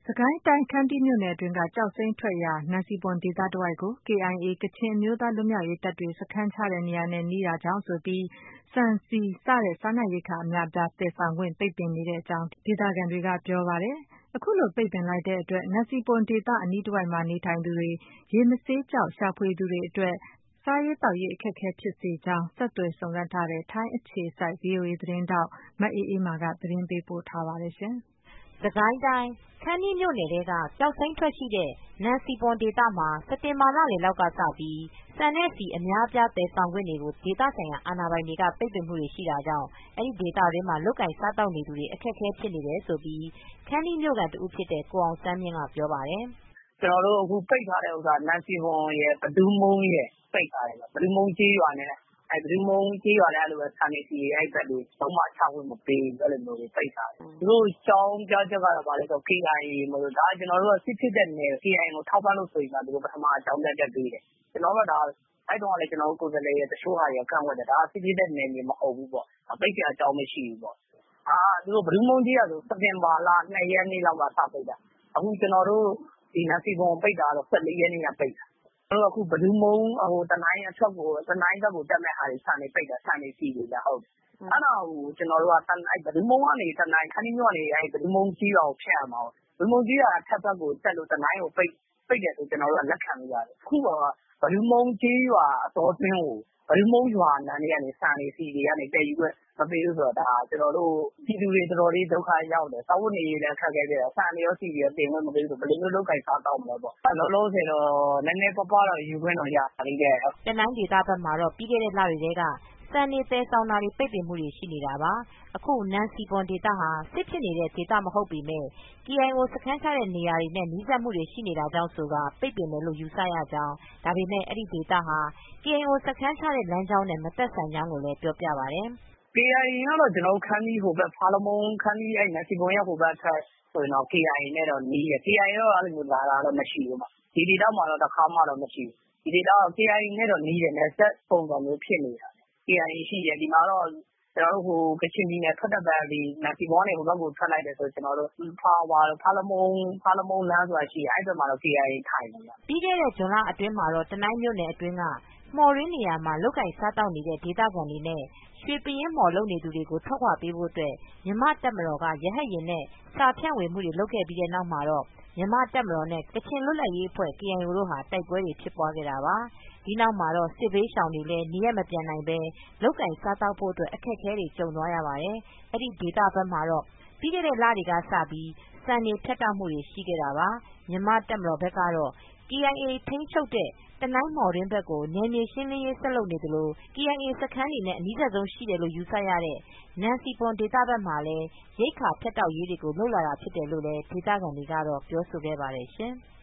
စစ်ကိုင်းတိုင်း ခန္တီးမြို့နယ်အတွင်းက ကျောက်စိမ်းထွက်ရာ နန်စီပွန်ဒေသတဝိုက်ကို KIA ကချင်အမျိုးသားလွတ်မြောက်ရေးတပ်တွေ စခန်းချတဲ့နေရာနဲ့ နီးတာကြောင့်ဆိုပြီး ဆန် ဆီ စတဲ့ စားနပ်ရိက္ခာအများအပြား သယ်ဆောင်ခွင့် ပိတ်ပင်နေကြောင်း ဒေသခံတွေက ပြောပါတယ်။ အခုလို ပိတ်ပင်လိုက်တဲ့အတွက် နန်စီပွန်ဒေသအနီးတဝိုက်မှာ နေထိုင်သူတွေ ရေမဆေးကျောက် ရှာဖွေသူတွေအတွက် စားရေးသောက်ရေး အခက်အခဲဖြစ်စေကြောင်း ဆက်သွယ်စုံစမ်းထားတဲ့ ထိုင်းအခြေစိုက် VOA သတင်းထောက် မအေးအေးမာက သတင်းပေးပို့ထားပါတယ်။စစ်ကိုင်းတိုင်း ခန္တီးမြို့နယ်ထဲက ကျောက်စိမ်းထွက်ရှိတဲ့ နန်စီပွန်ဒေသမှာ စက်တင်ဘာလလယ်လောက်ကစပြီး ဆန်နဲ့ ဆီ အများအပြား သယ်ဆောင်ခွင့်တွေကို ဒေသဆိုင်ရာ အာဏာပိုင်တွေက ပိတ်ပင်မှုတွေရှိတာကြောင့် အဲဒီဒေသတွင်းမှာ လုပ်ကိုင်စားသောက်နေသူတွေ အခက်အခဲဖြစ်နေတယ်လို့ ခန္တီးမြို့ခံတဦးဖြစ်တဲ့ ကိုအောင်ဆန်းမြင့်က ပြောပါတယ်။ “ကျနော်တို့ အခုပိတ်ထားတဲ့ဥစ္စာ နန်စီပွန်ရယ် ဘဒူးမုံးရယ် ပိတ်ထားတယ်။ ဘဒူးမုံးကျေးရွာနဲ့ ဘဒူးမုံးကျေးရွာလည်း ဆန်တွေ ဆီတွေ အဲဒီဘက်တွေ လုံးဝချခွင့်မပေးဘူး အဲလိုမျိုးပိတ်ထားတယ်။ သူတို့အကြောင်းပြချက်ကတော့ ဘာလဲဆိုတော့ KIA မို့လို့ ဒါကျနော်တို့ စစ်ဖြစ်တဲ့နယ် KIA ကိုထောက်ပံ့လို့ဆိုပြီးမှ သူတို့ပထမအကြောင်းပြချက်ပေးတယ်။ ကျနော်တို့က အဲဒီတုန်းကလည်း ကျနော်တို့ကိုယ်စားလှယ်တချို့က ကန့်ကွက်တယ်။ ဒါက စစ်ဖြစ်တဲ့နယ်မြေမဟုတ်ဘူးပေါ့။ ပိတ်စရာအကြောင်းမရှိဘူးပေါ့။ သူတို့ ဘဒူးမုံးကျေးရွာဆို စက်တင်ဘာလ ၂ ရက်နေ့လောက်က စပိတ်တာ။ အခုကျနော်တို့ နန်စီပွန်ကိုပိတ်တာကတော့ ၁၄ ရက်နေ့က ပိတ်တာ။ ကျနော်တို့အခု ဘဒူးမုံး တနိုင်းဘက်ကိုတက်မယ့်ဟာတွေ ဆန်တွေပိတ်တာ။ ဆန်တွေ ဆီတွေ အဲဒါကို ကျနော်တို့က ဘဒူးမုံးကနေ ခန္တီးမြို့ကနေ ဘဒူးမုံးကျေးရွာကိုဖြတ်ရမှာကို ဘဒူးမုံးကျေးရွာအထက်ဘက်ကိုတက်လို့ တနိုင်းကိုပိတ်တယ်ဆို ကျနော်တို့က လက်ခံလို့ရတယ်။ အခုဟာက ဘဒူးမုံးကျေးရွာအတောအတွင်းကို ဘဒူးမုံးရွာအနားကနေ ဆန်တွေ ဆီတွေ သယ်ယူခွင့်မပေးဘူးဆိုတော့ ကျနော်တို့ ပြည်သူတွေတော်တော်လေးဒုက္ခရောက်တယ်။ စားဝတ်နေရေးလည်းအခက်အခဲဖြစ်တယ်။ ဆန်တွေရော ဆီတွေရော တင်ခွင့်မပေးဘူးဆိုတော့ ဘယ်လိုမျိုးလုပ်ကိုင်စားသောက်မလဲပေါ့။ လောလောဆယ်တော့ နည်းနည်းပါးပါးတော့ ယူခွင့်တော့ရသေးတယ်။ ” တနိုင်းဒေသဘက်မှာတော့ ပြီးခဲ့တဲ့လတွေကတည်းက ဆန်တွေ သယ်ဆောင်တာတွေ ပိတ်ပင်မှုတွေရှိနေတာပါ။ အခု နန်စီပွန်ဒေသဟာ စစ်ဖြစ်နေတဲ့ဒေသမဟုတ်ပေမယ့် KIO စခန်းချတဲ့နေရာတွေနဲ့ နီးစပ်မှုတွေရှိနေတာကြောင့်ဆိုကာ ပိတ်ပင်တယ်လို့ ယူဆရကြောင်း ဒါပေမယ့် အဲဒီဒေသဟာ KIO စခန်းချတဲ့လမ်းကြောင်းနဲ့ မသက်ဆိုင်ကြောင်းကိုလည်း ပြောပြပါတယ်။ “KIA ကတော့ ကျနော်တို့ ခန္တီးဟိုဘက် ဖားလမုံ နန်စီပွန်ရဲ့ဟိုဘက်ဆိုရင်တော့ KIA နဲ့တော့နီးတယ်။ KIA ကတော့ အဲလိုလာတာတော့မရှိဘူး။ ဒီဒေသမှာတော့ တခါမှတော့မရှိဘူး။ ဒီဒေသက KIA နဲ့တော့နီးတယ်။ နယ်စပ်ပုံစံမျိုးဖြစ်နေတာ။ KIA ရှိတယ်။ ဒီမှာတော့ ကျနော်တို့ ကချင်ပြည်နယ်ထွက်တဲ့ဘက် နန်စီပွန်ကနေ ဟိုဘက်ကိုထွက်လိုက်တယ်ဆိုရင် ဖားလမုံလမ်းဆိုတာရှိတယ်။ အဲဒီဘက်မှာတော့ KIA ထိုင်တယ်။ ” ပြီးခဲ့တဲ့ ဇွန်လအတွင်းမှာတော့ တနိုင်းမြို့နယ်အတွင်းက မှော်တွင်းနေရာမှာ လုပ်ကိုင်စားသောက်နေတဲ့ ဒေသခံတွေနဲ့ ရွှေပယင်းမှော်လုပ်နေသူတွေကို ထွက်ခွါပေးဖို့ မြန်မာ့တပ်မတော်က ရဟတ်ယာဉ်နဲ့ စာဖြန့်ဝေမှုတွေလုပ်ခဲ့ပြီးနောက်မှာတော့ မြန်မာ့တပ်မတော်နဲ့ ကချင်လွတ်လပ်ရေးအဖွဲ့ KIO တို့ တိုက်ပွဲတွေဖြစ်ခဲ့တာပါ။ ဒီနောက်မှာတော့ စစ်ဘေးရှောင်တွေလည်း နေရပ်မပြန်နိုင်ဘဲ လုပ်ကိုင်စားသောက်ဖို့ အခက်အခဲတွေ ကြုံသွားရပါတယ်။ အဲဒီဒေသဘက်မှာတော့ ပြီးခဲ့တဲ့လတွေကစပြီး ဆန်တွေဖြတ်တောက်မှုတွေရှိခဲ့တာပါ။ မြန်မာ့တပ်မတော်ဘက်ကတော့ KIA ထိန်းချုပ်တဲ့ တနိုင်းမှော်တွင်းဘက်ကို နယ်မြေရှင်းလင်းရေးဆက်လုပ်နေသလို KIA စခန်းတွေနဲ့ အနီးဆုံးရှိတယ်လို့ ယူဆရတဲ့ နန်စီပွန်ဒေသဘက်မှာလည်း ရိက္ခာဖြတ်တောက်ရေးတွေ လုပ်လာတာဖြစ်တယ်လို့ ဒေသခံတွေကတော့ ပြောဆိုခဲ့ပါတယ်ရှင်။